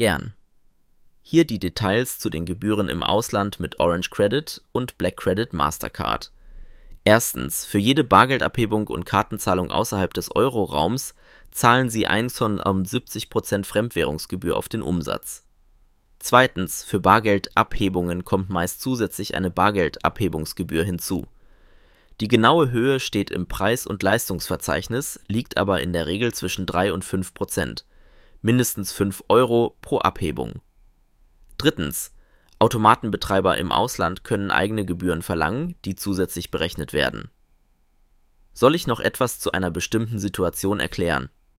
Gern. Hier die Details zu den Gebühren im Ausland mit Orange Credit und Black Credit Mastercard. Erstens, für jede Bargeldabhebung und Kartenzahlung außerhalb des Euroraums zahlen Sie 1,70% Fremdwährungsgebühr auf den Umsatz. Zweitens, für Bargeldabhebungen kommt meist zusätzlich eine Bargeldabhebungsgebühr hinzu. Die genaue Höhe steht im Preis- und Leistungsverzeichnis, liegt aber in der Regel zwischen 3 und 5%, mindestens 5 Euro pro Abhebung. Drittens, Automatenbetreiber im Ausland können eigene Gebühren verlangen, die zusätzlich berechnet werden. Soll ich noch etwas zu einer bestimmten Situation erklären?